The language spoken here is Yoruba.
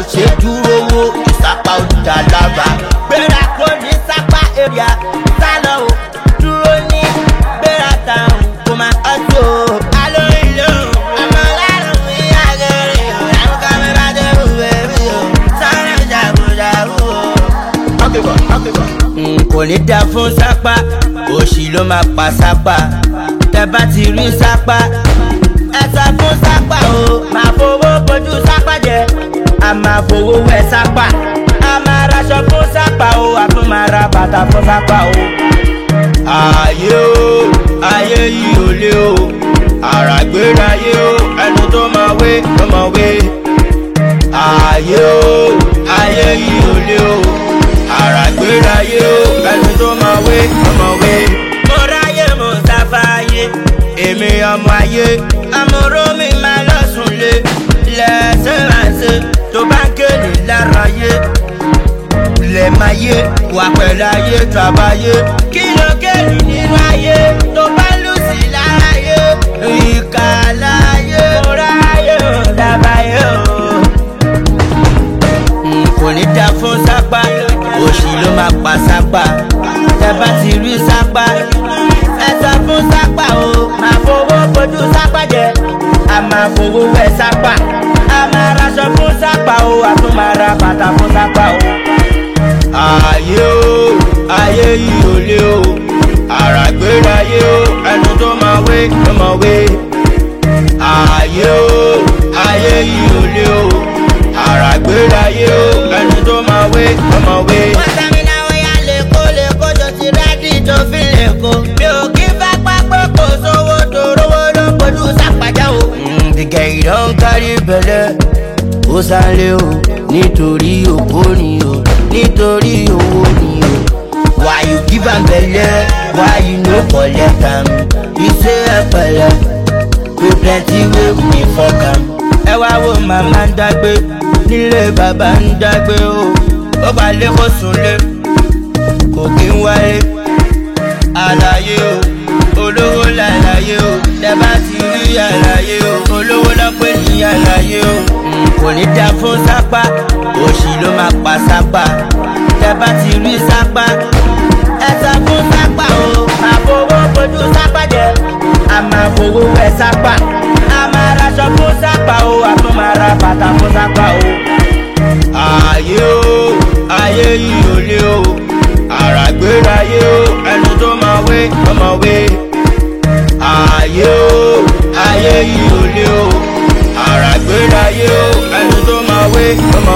ṣe dúró wo ìsápá òdìdá lába. Gbéra kò ní sápá èrìà sálọ o dúró ní gbéra táwọn kò máa ọjọ́ o. Alóyin lóhùn ọmọ lárùn ní àgẹrẹ o àwọn kan mi bá dé òwe mi o sáré jàgùjàgù o. Kò ní dá fún sápá òṣì ló máa pa sápá tẹ bá ti rí sápá ẹ sá fún sápá o. Máa fowó bójú sápá jẹ a máa fowó wẹ sápá a máa raṣọ fún sápá o a tún máa ra bàtà fún sápá o. Ayé o ayé yìí ò lé o àràgbéráyé o ẹnu tó máa wé ló máa wé. Ayé o ayé yìí ò lé o àràgbéráyé o ẹnu tó máa wé ló máa wé. Mo ráyè mo sáfáyé èmi ọmọ ayé amúró mi máa lọ́sùn lé lẹ́sẹ̀ránṣẹ́ tó bá ń kéde lára yé lẹ́ máa yé wà pẹ̀lú ayé tàbáyé kí ló kéde nínú ayé tó bá lù sí lára yé ìkà láyé mo ráyè mo dábàáyé o. Kò ní dá fún sápá òṣì ló máa pa sápá tẹ bá ti rí sápá ẹ sá fún sápá o. Máa fowó bójú sápá jẹ a máa fowó wẹ sápá a máa raṣọ fún sápá o a tún máa ra bàtà fún sápá o. Ayé o ayé yìí ò lé o àràgbéráyé o ẹnu tó máa wé ló máa wé. Ayé o ayé yìí ò lé o àràgbéráyé o ẹnu tó máa wé ló máa wé. Wọ́n sẹ́mi náà wọ́n yá lẹ́kọ́ jọ ti rẹ́dí tó fi lẹ́kọ́. Mi ò kí fẹ́ pápẹ́ kò sówó tó rówó ló pẹ̀lú sápàjá o. The guy don carry belle ó sálé o nítorí òpó ni o nítorí owó ni o. Why you give am belle why you no collect am? You say ẹ pẹ̀lẹ́ we plenty wey we dey fok am. Ẹ wá wo màmá ń dágbé nílé bàbá ń dágbé o ó balẹ̀ kó sunlé kò kí ń wálé. Àlàyé o olówó làlàyé o tẹ bá ti rí àlàyé o olówó lọ́pẹ́ ní àlàyé o. Kò ní dá fún sápá òṣì ló máa pa sápá tẹ bá ti rí sápá ẹ sá fún sápá o. Máa fowó bójú sápá jẹ a máa fowó wẹ sápá a máa raṣọ fún sápá o a tún máa ra bàtà fún sápá o. Ayé o ayé yìí ò lé o àràgbéráyé o ẹnu tó máa wé ló máa wé. Ayé o ayé yìí ò lé o àràgbéráyé o ẹnu tó máa wé ló